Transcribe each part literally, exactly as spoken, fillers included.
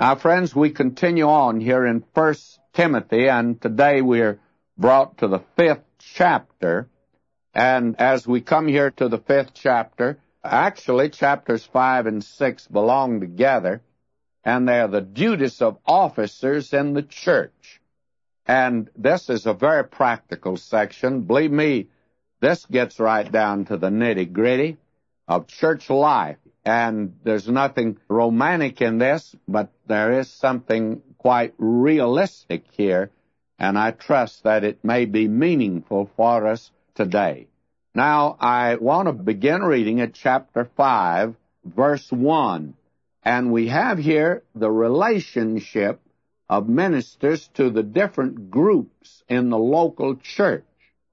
Now, friends, we continue on here in First Timothy, and today we're brought to the fifth chapter. And as we come here to the fifth chapter, actually chapters five and six belong together, and they're the duties of officers in the church. And this is a very practical section. Believe me, this gets right down to the nitty-gritty of church life. And there's nothing romantic in this, but there is something quite realistic here, and I trust that it may be meaningful for us today. Now, I want to begin reading at chapter five, verse one, and we have here the relationship of ministers to the different groups in the local church.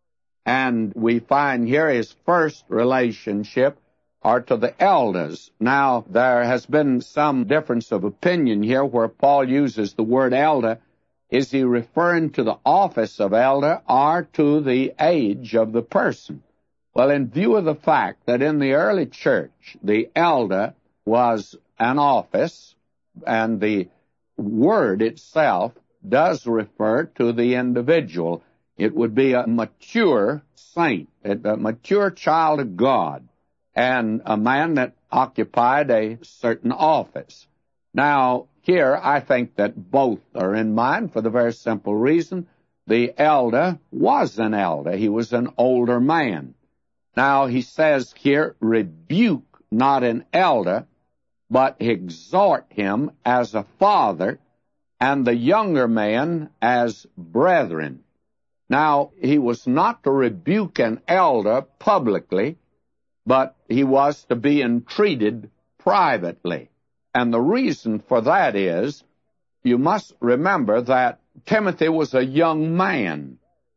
And we find here his first relationship are to the elders. Now, there has been some difference of opinion here where Paul uses the word elder. Is he referring to the office of elder or to the age of the person? Well, in view of the fact that in the early church, the elder was an office, and the word itself does refer to the individual. It would be a mature saint, a mature child of God, and a man that occupied a certain office. Now, here, I think that both are in mind for the very simple reason the elder was an elder. He was an older man. Now, he says here, rebuke not an elder, but exhort him as a father, and the younger man as brethren. Now, he was not to rebuke an elder publicly, but he was to be entreated privately. And the reason for that is, you must remember that Timothy was a young man,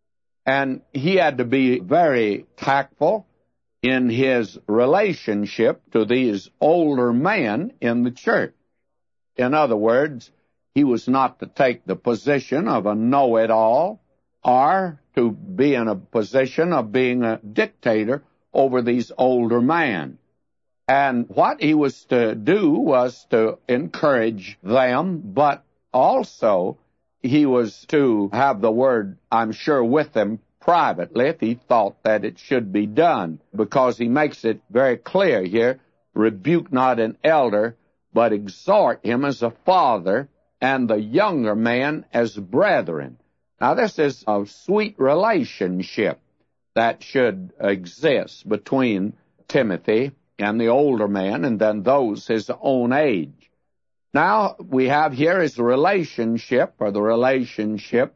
and he had to be very tactful in his relationship to these older men in the church. In other words, he was not to take the position of a know-it-all or to be in a position of being a dictator over these older men. And what he was to do was to encourage them, but also he was to have the word, I'm sure, with them privately if he thought that it should be done, because he makes it very clear here, rebuke not an elder, but exhort him as a father, and the younger man as brethren. Now, this is a sweet relationship that should exist between Timothy and the older man, and then those his own age. Now, we have here his relationship, or the relationship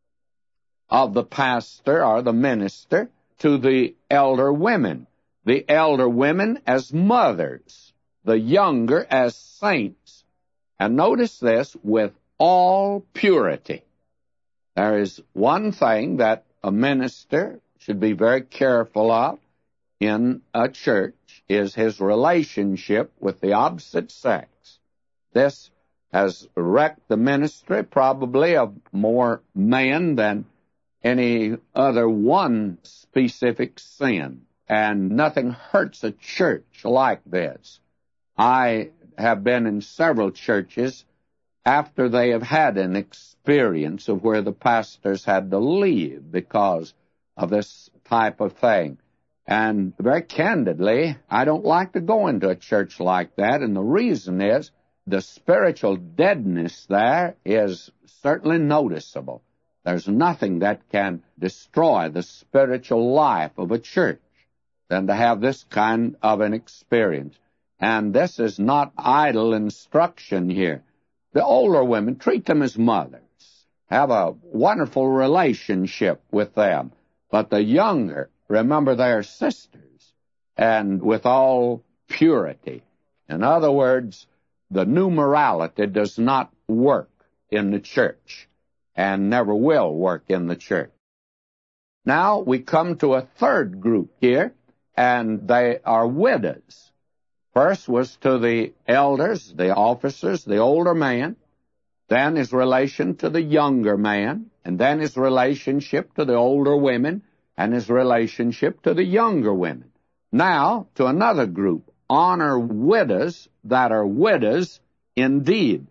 of the pastor or the minister to the elder women. The elder women as mothers, the younger as saints. And notice this, with all purity. There is one thing that a minister should be very careful of in a church, is his relationship with the opposite sex. This has wrecked the ministry probably of more men than any other one specific sin. And nothing hurts a church like this. I have been in several churches after they have had an experience of where the pastors had to leave because of this type of thing. And very candidly, I don't like to go into a church like that, and the reason is the spiritual deadness there is certainly noticeable. There's nothing that can destroy the spiritual life of a church than to have this kind of an experience. And this is not idle instruction here. The older women, treat them as mothers. Have a wonderful relationship with them. But the younger, remember they are sisters, and with all purity. In other words, the new morality does not work in the church, and never will work in the church. Now we come to a third group here, and they are widows. First was to the elders, the officers, the older man, then his relation to the younger man, and then his relationship to the older women, and his relationship to the younger women. Now, to another group, honor widows that are widows indeed.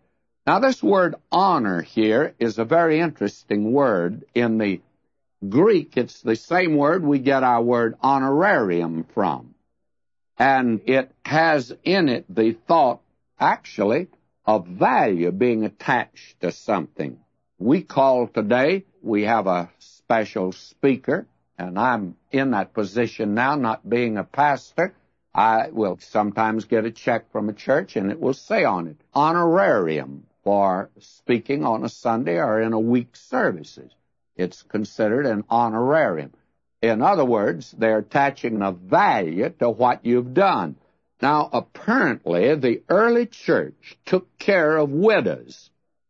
Now, this word honor here is a very interesting word. In the Greek, it's the same word we get our word honorarium from. And it has in it the thought, actually, of value being attached to something. We call today, we have a special speaker, and I'm in that position now, not being a pastor. I will sometimes get a check from a church, and it will say on it, honorarium for speaking on a Sunday or in a week's services. It's considered an honorarium. In other words, they're attaching a value to what you've done. Now, apparently, the early church took care of widows,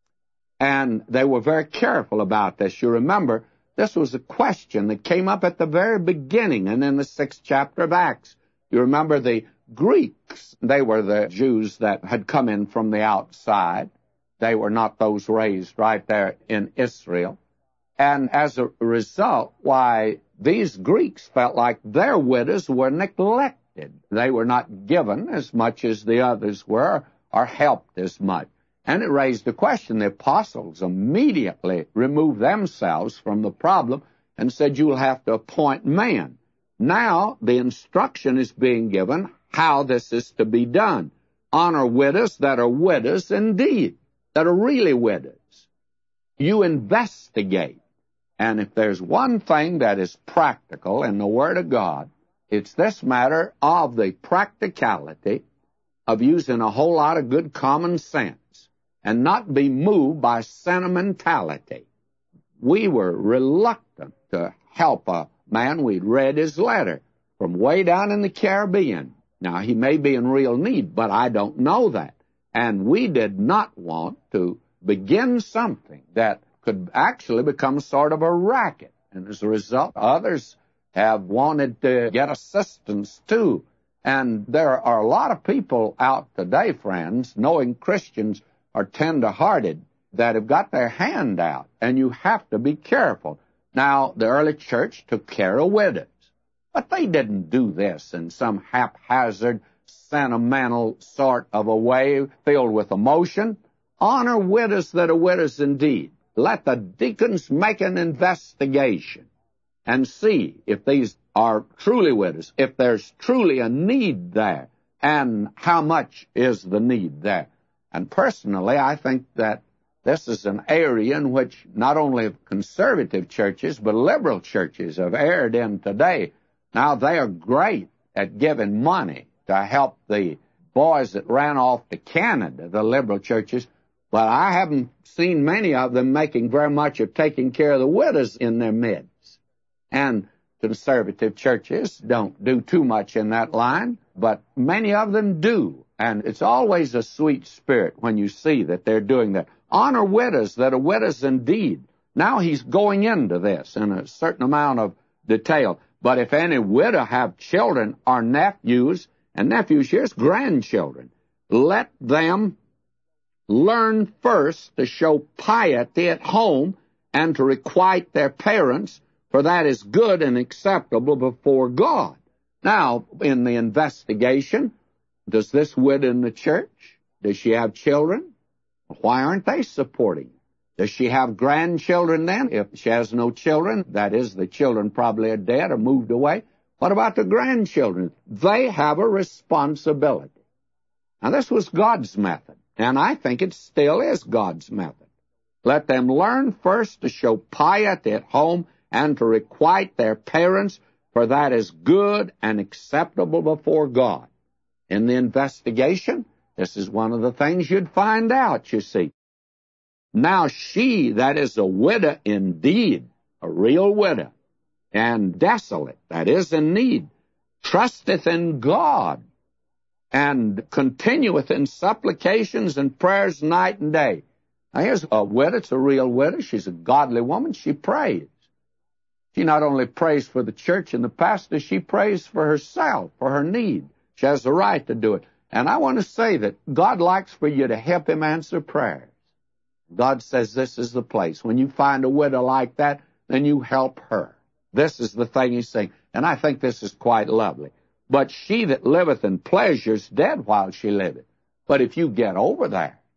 and they were very careful about this. You remember, this was a question that came up at the very beginning and in the sixth chapter of Acts. You remember the Greeks, they were the Jews that had come in from the outside. They were not those raised right there in Israel. And as a result, why, these Greeks felt like their widows were neglected. They were not given as much as the others were, or helped as much. And it raised the question. The apostles immediately removed themselves from the problem and said, you'll have to appoint men. Now the instruction is being given how this is to be done. Honor widows that are widows indeed, that are really widows. You investigate. And if there's one thing that is practical in the Word of God, it's this matter of the practicality of using a whole lot of good common sense and not be moved by sentimentality. We were reluctant to help a man. We'd read his letter from way down in the Caribbean. Now, he may be in real need, but I don't know that. And we did not want to begin something that could actually become sort of a racket. And as a result, others have wanted to get assistance too. And there are a lot of people out today, friends, knowing Christians are tender-hearted, that have got their hand out, and you have to be careful. Now, the early church took care of widows, but they didn't do this in some haphazard, sentimental sort of a way filled with emotion. Honor widows that are widows indeed. Let the deacons make an investigation and see if these are truly widows, if there's truly a need there, and how much is the need there. And personally, I think that this is an area in which not only conservative churches, but liberal churches have erred in today. Now, they are great at giving money to help the boys that ran off to Canada, the liberal churches, but I haven't seen many of them making very much of taking care of the widows in their midst. And conservative churches don't do too much in that line, but many of them do. And it's always a sweet spirit when you see that they're doing that. Honor widows that are widows indeed. Now he's going into this in a certain amount of detail. But if any widow have children or nephews, and nephews here's grandchildren, let them learn first to show piety at home and to requite their parents, for that is good and acceptable before God. Now, in the investigation, does this widow in the church, does she have children? Why aren't they supporting her? Does she have grandchildren then? If she has no children, that is, the children probably are dead or moved away. What about the grandchildren? They have a responsibility. Now, this was God's method, and I think it still is God's method. Let them learn first to show piety at home and to requite their parents, for that is good and acceptable before God. In the investigation, this is one of the things you'd find out, you see. Now she that is a widow indeed, a real widow, and desolate, that is in need, trusteth in God, and continueth in supplications and prayers night and day. Now here's a widow, it's a real widow, she's a godly woman, she prays. She not only prays for the church and the pastor, she prays for herself, for her need. She has the right to do it. And I want to say that God likes for you to help him answer prayers. God says this is the place. When you find a widow like that, then you help her. This is the thing he's saying. And I think this is quite lovely. But she that liveth in pleasure is dead while she liveth. But if you get over there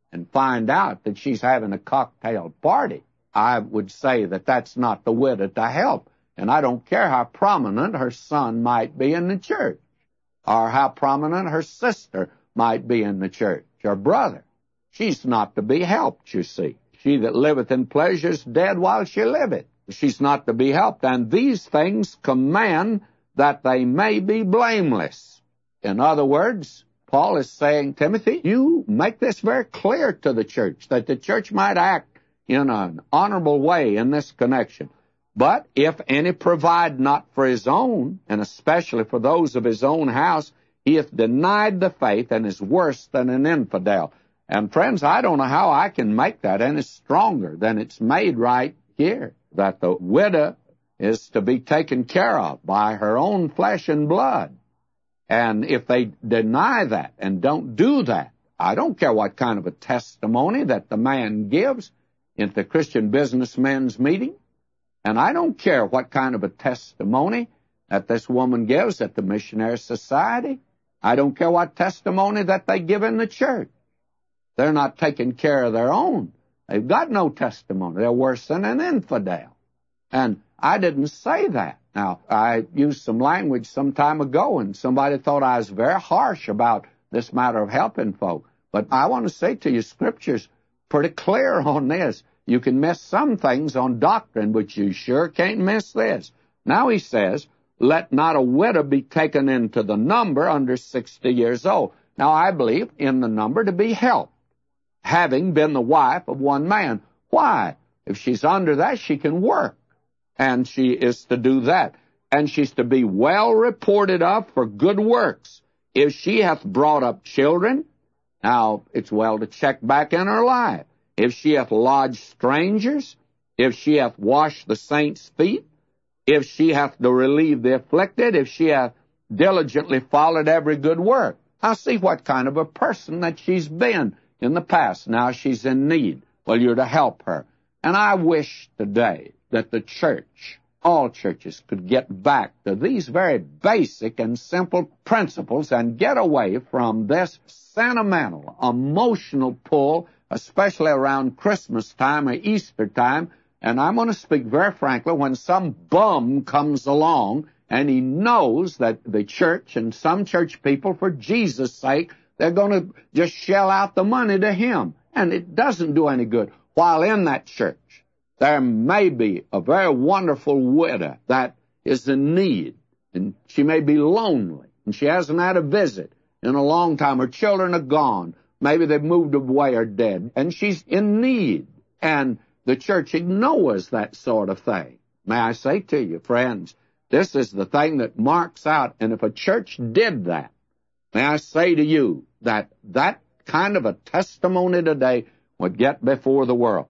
and find out that she's having a cocktail party, I would say that that's not the widow to help. And I don't care how prominent her son might be in the church, or how prominent her sister might be in the church, or brother. She's not to be helped, you see. She that liveth in pleasure is dead while she liveth. She's not to be helped. And these things command that they may be blameless. In other words, Paul is saying, Timothy, you make this very clear to the church, that the church might act in an honorable way in this connection. But if any provide not for his own, and especially for those of his own house, he hath denied the faith and is worse than an infidel. And friends, I don't know how I can make that any stronger than it's made right here, that the widow is to be taken care of by her own flesh and blood. And if they deny that and don't do that, I don't care what kind of a testimony that the man gives at the Christian businessmen's meeting, and I don't care what kind of a testimony that this woman gives at the missionary society. I don't care what testimony that they give in the church. They're not taking care of their own. They've got no testimony. They're worse than an infidel. And I didn't say that. Now, I used some language some time ago, and somebody thought I was very harsh about this matter of helping folk. But I want to say to you, Scripture's pretty clear on this. You can miss some things on doctrine, but you sure can't miss this. Now he says, let not a widow be taken into the number under sixty years old. Now, I believe in the number to be helped, having been the wife of one man. Why? If she's under that, she can work. And she is to do that. And she's to be well reported of for good works. If she hath brought up children, now it's well to check back in her life. If she hath lodged strangers, if she hath washed the saints' feet, if she hath to relieve the afflicted, if she hath diligently followed every good work. Now see what kind of a person that she's been in the past. Now she's in need. Well, you're to help her. And I wish today that the church, all churches, could get back to these very basic and simple principles and get away from this sentimental, emotional pull, especially around Christmas time or Easter time. And I'm going to speak very frankly, when some bum comes along and he knows that the church and some church people, for Jesus' sake, they're going to just shell out the money to him. And it doesn't do any good. While in that church, there may be a very wonderful widow that is in need, and she may be lonely, and she hasn't had a visit in a long time. Her children are gone. Maybe they've moved away or dead, and she's in need. And the church ignores that sort of thing. May I say to you, friends, this is the thing that marks out, and if a church did that, may I say to you that that kind of a testimony today would get before the world.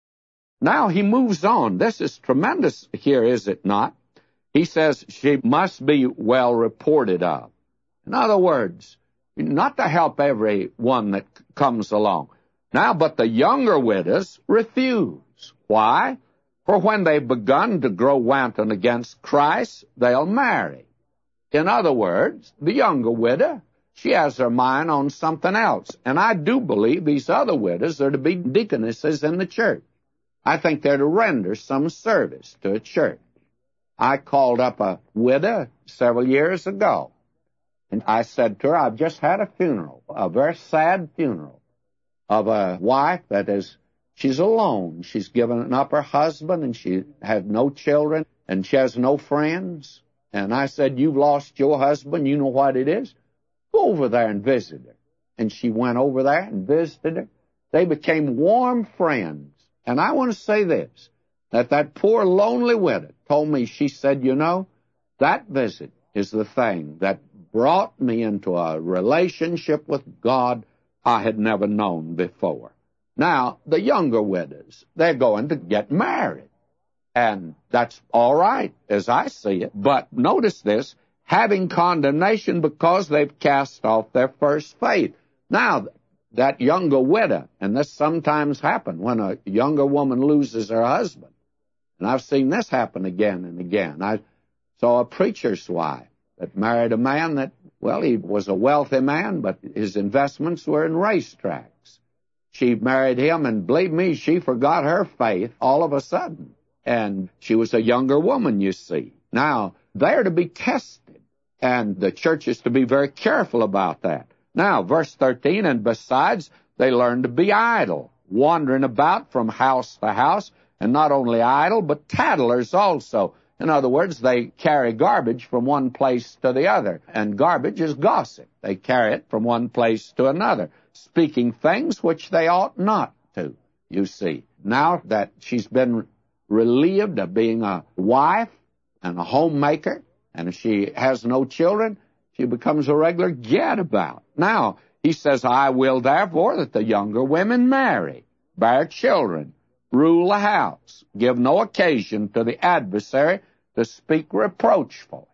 Now he moves on. This is tremendous here, is it not? He says she must be well reported of. In other words, not to help every one that comes along. Now, but the younger widows refuse. Why? For when they've begun to grow wanton against Christ, they'll marry. In other words, the younger widow, she has her mind on something else. And I do believe these other widows are to be deaconesses in the church. I think they're to render some service to a church. I called up a widow several years ago, and I said to her, I've just had a funeral, a very sad funeral, of a wife that is, she's alone. She's given up her husband, and she had no children, and she has no friends. And I said, you've lost your husband, you know what it is? Go over there and visit her. And she went over there and visited her. They became warm friends. And I want to say this, that that poor lonely widow told me, she said, you know, that visit is the thing that brought me into a relationship with God I had never known before. Now, the younger widows, they're going to get married. And that's all right, as I see it. But notice this, having condemnation because they've cast off their first faith. Now, that younger widow, and this sometimes happens when a younger woman loses her husband. And I've seen this happen again and again. I saw a preacher's wife that married a man that, well, he was a wealthy man, but his investments were in racetracks. she married him, and believe me, she forgot her faith all of a sudden. And she was a younger woman, you see. Now, they're to be tested, and the church is to be very careful about that. Now, verse thirteen, and besides, they learn to be idle, wandering about from house to house, and not only idle, but tattlers also. In other words, they carry garbage from one place to the other, and garbage is gossip. They carry it from one place to another, speaking things which they ought not to, you see. Now that she's been relieved of being a wife and a homemaker, and if she has no children, she becomes a regular gadabout. Now, he says, I will therefore that the younger women marry, bear children, rule the house, give no occasion to the adversary to speak reproachfully.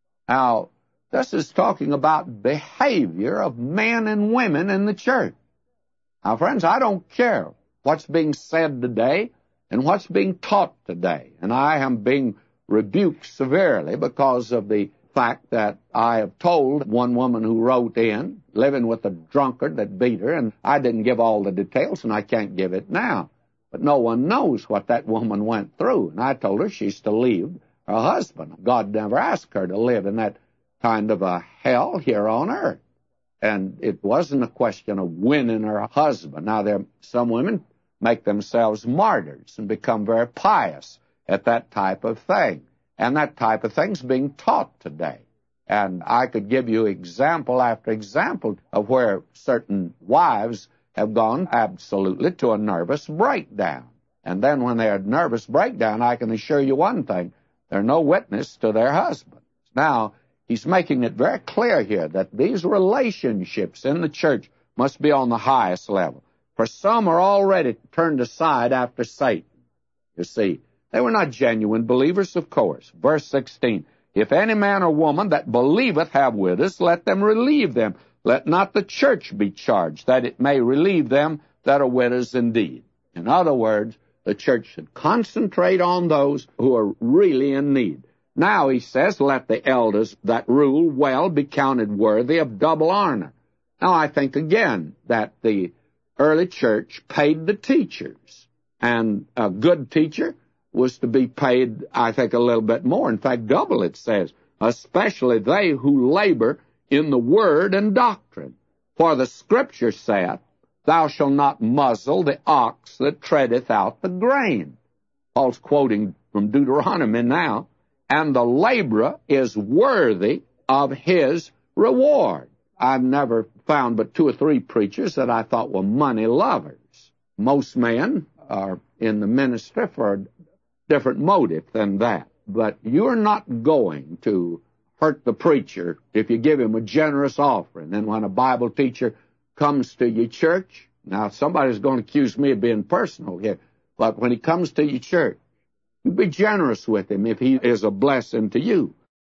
Now, this is talking about behavior of men and women in the church. Now, friends, I don't care what's being said today and what's being taught today. And I am being rebuked severely because of the fact that I have told one woman who wrote in, living with a drunkard that beat her, and I didn't give all the details, and I can't give it now. But no one knows what that woman went through. And I told her she's to leave her husband. God never asked her to live in that kind of a hell here on earth. And it wasn't a question of winning her husband. Now, there some women make themselves martyrs and become very pious at that type of thing. And that type of thing's being taught today. And I could give you example after example of where certain wives have gone absolutely to a nervous breakdown. And then when they're a nervous breakdown, I can assure you one thing, they're no witness to their husbands. Now, he's making it very clear here that these relationships in the church must be on the highest level. For some are already turned aside after Satan. You see, they were not genuine believers, of course. Verse sixteen, if any man or woman that believeth have widows, let them relieve them. Let not the church be charged, that it may relieve them that are widows indeed. In other words, the church should concentrate on those who are really in need. Now, he says, let the elders that rule well be counted worthy of double honor. Now, I think again that the early church paid the teachers, and a good teacher was to be paid, I think, a little bit more. In fact, double, it says, especially they who labor in the word and doctrine. For the Scripture saith, thou shalt not muzzle the ox that treadeth out the grain. Paul's quoting from Deuteronomy now. And the laborer is worthy of his reward. I've never found but two or three preachers that I thought were money lovers. Most men are in the ministry for a different motive than that. But you're not going to hurt the preacher if you give him a generous offering. And when a Bible teacher comes to your church, now somebody's going to accuse me of being personal here, but when he comes to your church, you be generous with him if he is a blessing to you.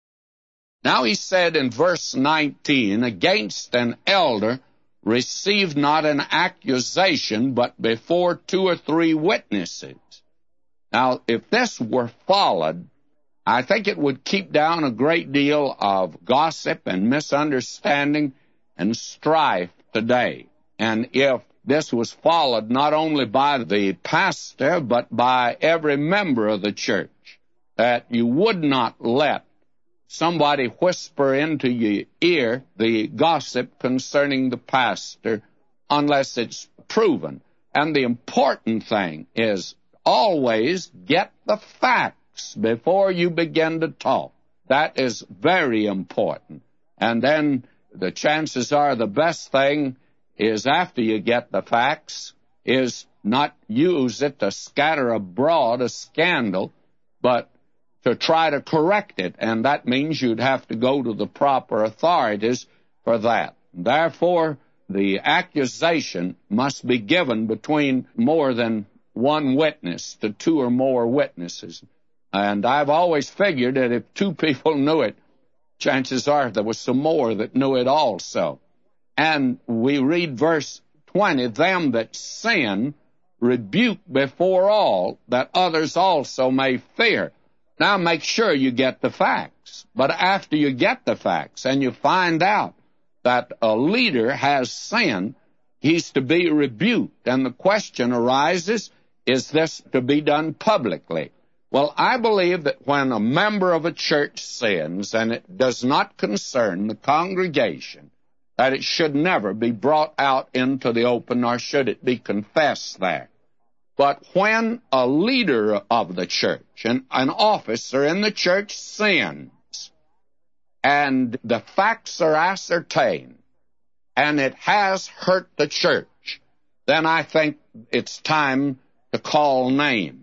Now he said in verse nineteen, against an elder receive not an accusation, but before two or three witnesses. Now, if this were followed, I think it would keep down a great deal of gossip and misunderstanding and strife today. And if this was followed not only by the pastor, but by every member of the church, that you would not let somebody whisper into your ear the gossip concerning the pastor unless it's proven. And the important thing is always get the facts before you begin to talk. That is very important. And then the chances are the best thing is after you get the facts, is not use it to scatter abroad a scandal, but to try to correct it. And that means you'd have to go to the proper authorities for that. Therefore, the accusation must be given between more than one witness to two or more witnesses. And I've always figured that if two people knew it, chances are there was some more that knew it also. And we read verse twenty, them that sin rebuke before all, that others also may fear. Now make sure you get the facts. But after you get the facts and you find out that a leader has sinned, he's to be rebuked. And the question arises, is this to be done publicly? Well, I believe that when a member of a church sins, and it does not concern the congregation, that it should never be brought out into the open, nor should it be confessed there. But when a leader of the church, an, an officer in the church sins, and the facts are ascertained, and it has hurt the church, then I think it's time to call names.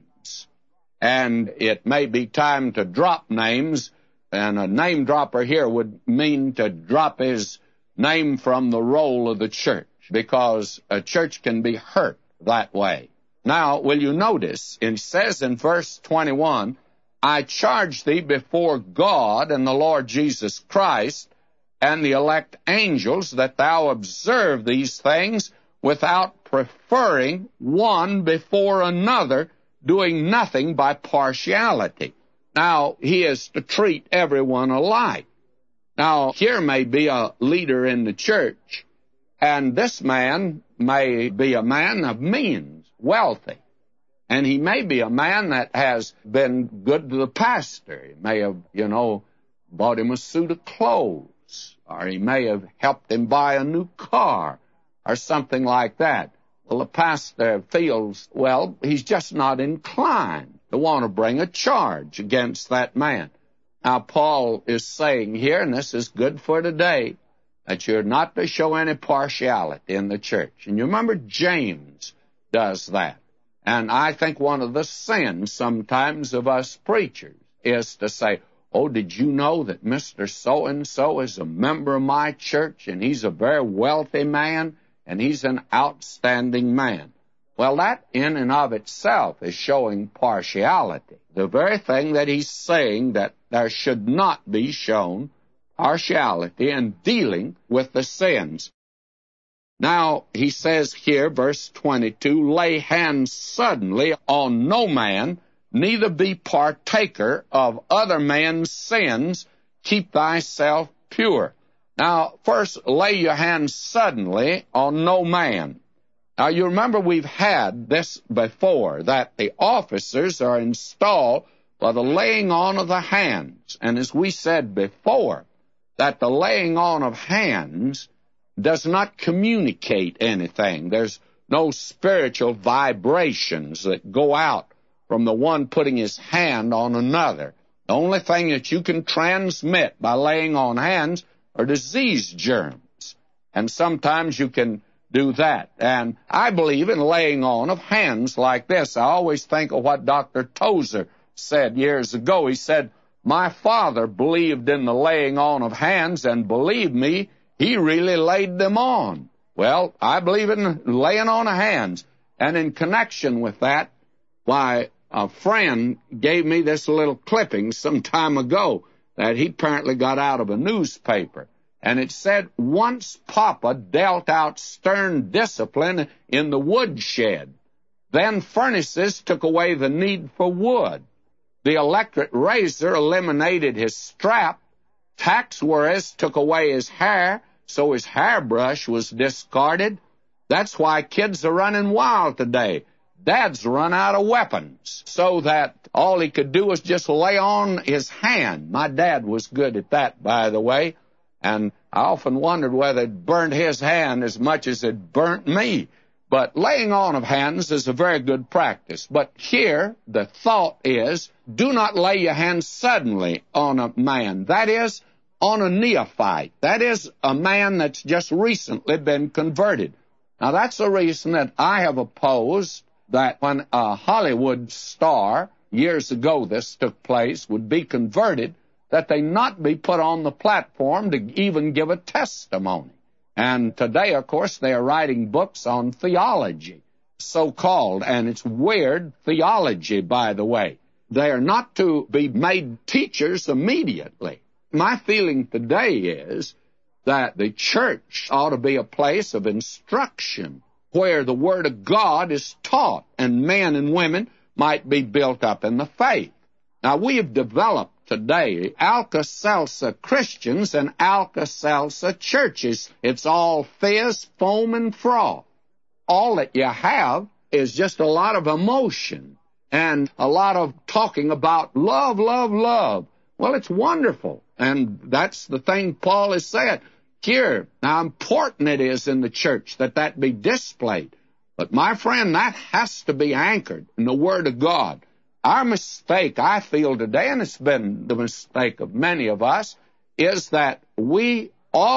And it may be time to drop names, and a name dropper here would mean to drop his name from the roll of the church, because a church can be hurt that way. Now, will you notice, it says in verse twenty-one, I charge thee before God and the Lord Jesus Christ and the elect angels that thou observe these things without preferring one before another, doing nothing by partiality. Now, he is to treat everyone alike. Now, here may be a leader in the church, and this man may be a man of means, wealthy. And he may be a man that has been good to the pastor. He may have, you know, bought him a suit of clothes, or he may have helped him buy a new car, or something like that. Well, the pastor feels, well, he's just not inclined to want to bring a charge against that man. Now, Paul is saying here, and this is good for today, that you're not to show any partiality in the church. And you remember James does that. And I think one of the sins sometimes of us preachers is to say, oh, did you know that Mister So-and-so is a member of my church, and he's a very wealthy man, and he's an outstanding man? Well, that in and of itself is showing partiality. The very thing that he's saying, that there should not be shown partiality in dealing with the sins. Now, he says here, verse twenty-two, lay hands suddenly on no man, neither be partaker of other men's sins, keep thyself pure. Now, first, lay your hands suddenly on no man. Now, you remember we've had this before, that the officers are installed by the laying on of the hands. And as we said before, that the laying on of hands does not communicate anything. There's no spiritual vibrations that go out from the one putting his hand on another. The only thing that you can transmit by laying on hands are disease germs. And sometimes you can do that. And I believe in laying on of hands like this. I always think of what Doctor Tozer said years ago. He said, my father believed in the laying on of hands, and believe me, he really laid them on. Well, I believe in laying on of hands. And in connection with that, why, a friend gave me this little clipping some time ago that he apparently got out of a newspaper. And it said, once Papa dealt out stern discipline in the woodshed. Then furnaces took away the need for wood. The electric razor eliminated his strap. Tax worries took away his hair, so his hairbrush was discarded. That's why kids are running wild today. Dad's run out of weapons, so that all he could do was just lay on his hand. My dad was good at that, by the way, and I often wondered whether it burned his hand as much as it burnt me. But laying on of hands is a very good practice. But here, the thought is, do not lay your hands suddenly on a man. That is, on a neophyte. That is, a man that's just recently been converted. Now, that's the reason that I have opposed that when a Hollywood star, years ago this took place, would be converted, that they not be put on the platform to even give a testimony. And today, of course, they are writing books on theology, so-called, and it's weird theology, by the way. They are not to be made teachers immediately. My feeling today is that the church ought to be a place of instruction where the Word of God is taught and men and women might be built up in the faith. Now, we have developed today Alka-Seltzer Christians and Alka-Seltzer churches. It's all fizz, foam, and froth. all that you have is just a lot of emotion and a lot of talking about love, love, love. Well, it's wonderful, and that's the thing Paul has said here. Now, important it is in the church that that be displayed. But, my friend, that has to be anchored in the Word of God. Our mistake, I feel today, and it's been the mistake of many of us, is that we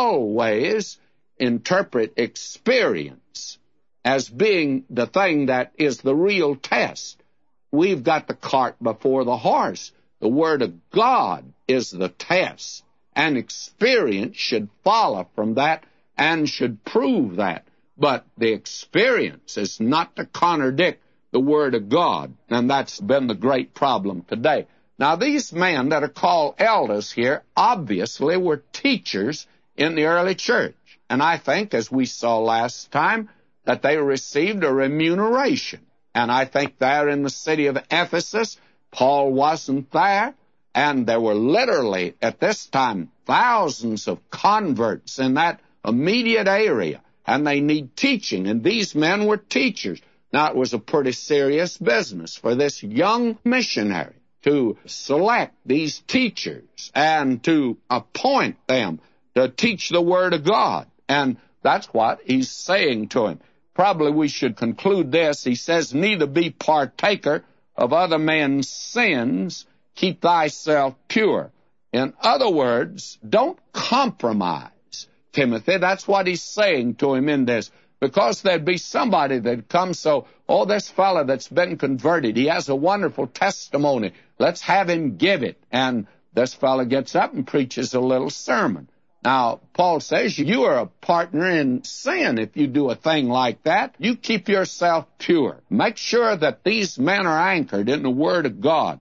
always interpret experience as being the thing that is the real test. We've got the cart before the horse. The Word of God is the test, and experience should follow from that and should prove that. But the experience is not to contradict the Word of God, and that's been the great problem today. Now, these men that are called elders here obviously were teachers in the early church, and I think, as we saw last time, that they received a remuneration. And I think there in the city of Ephesus, Paul wasn't there, and there were literally, at this time, thousands of converts in that immediate area, and they need teaching, and these men were teachers. Now, it was a pretty serious business for this young missionary to select these teachers and to appoint them to teach the Word of God, and that's what he's saying to him. Probably we should conclude this. He says, neither be partaker of other men's sins, keep thyself pure. In other words, don't compromise, Timothy. That's what he's saying to him in this. Because there'd be somebody that comes, so, oh, this fellow that's been converted, he has a wonderful testimony. Let's have him give it. And this fellow gets up and preaches a little sermon. Now, Paul says you are a partner in sin if you do a thing like that. You keep yourself pure. Make sure that these men are anchored in the Word of God.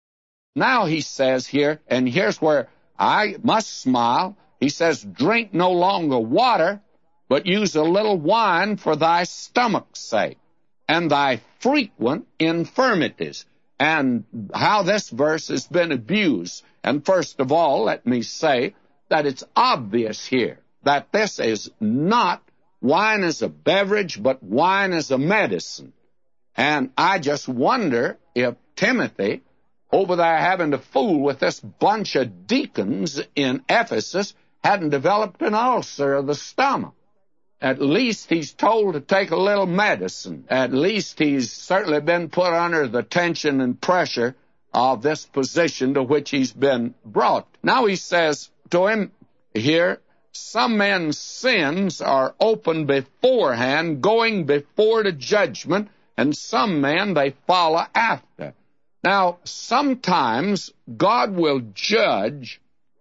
Now he says here, and here's where I must smile, he says, drink no longer water, but use a little wine for thy stomach's sake, and thy frequent infirmities. And how this verse has been abused. And first of all, let me say that it's obvious here that this is not wine as a beverage, but wine as a medicine. And I just wonder if Timothy, over there having to fool with this bunch of deacons in Ephesus, hadn't developed an ulcer of the stomach. At least he's told to take a little medicine. At least he's certainly been put under the tension and pressure of this position to which he's been brought. Now he says to him here, some men's sins are open beforehand, going before the judgment, and some men they follow after. Now, sometimes God will judge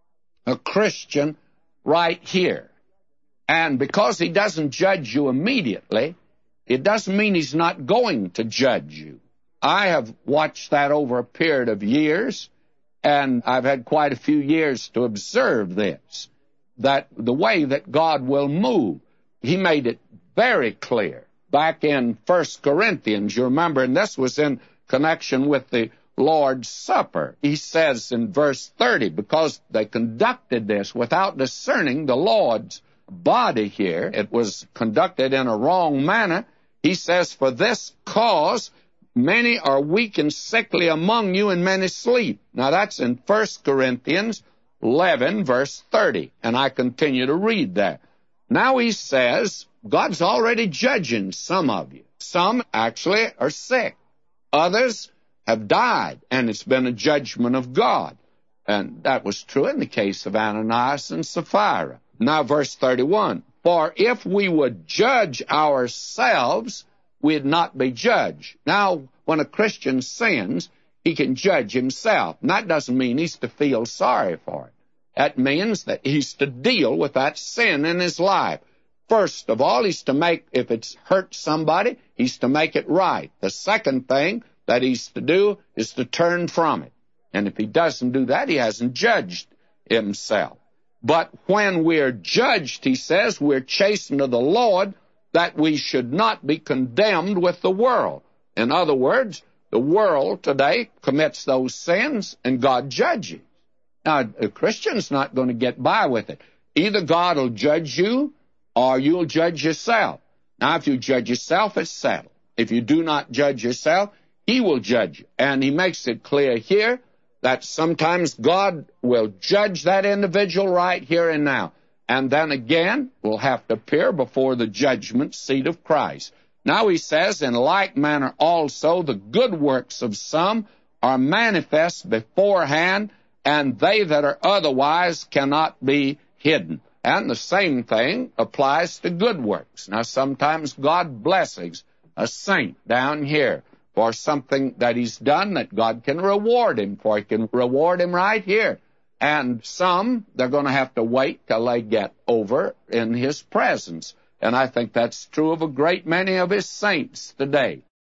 a Christian right here. And because he doesn't judge you immediately, it doesn't mean he's not going to judge you. I have watched that over a period of years, and I've had quite a few years to observe this, that the way that God will move, he made it very clear. Back in First Corinthians, you remember, and this was in connection with the Lord's Supper. He says in verse thirty, because they conducted this without discerning the Lord's body here, it was conducted in a wrong manner. He says, for this cause many are weak and sickly among you, and many sleep. Now that's in First Corinthians eleven, verse thirty, and I continue to read that. Now he says, God's already judging some of you. Some actually are sick. Others have died, and it's been a judgment of God. And that was true in the case of Ananias and Sapphira. Now verse thirty-one, for if we would judge ourselves, we'd not be judged. Now, when a Christian sins, he can judge himself. And that doesn't mean he's to feel sorry for it. That means that he's to deal with that sin in his life. First of all, he's to make, if it's hurt somebody, he's to make it right. The second thing that he's to do is to turn from it. And if he doesn't do that, he hasn't judged himself. But when we're judged, he says, we're chastened of the Lord, that we should not be condemned with the world. In other words, the world today commits those sins, and God judges. Now, a Christian's not going to get by with it. Either God will judge you, or you'll judge yourself. Now, if you judge yourself, it's settled. If you do not judge yourself, he will judge you. And he makes it clear here that sometimes God will judge that individual right here and now. And then again, will have to appear before the judgment seat of Christ. Now he says, in like manner also the good works of some are manifest beforehand, and they that are otherwise cannot be hidden. And the same thing applies to good works. Now sometimes God blesses a saint down here for something that he's done that God can reward him for. He can reward him right here. And some, they're going to have to wait till they get over in his presence. And I think that's true of a great many of his saints today.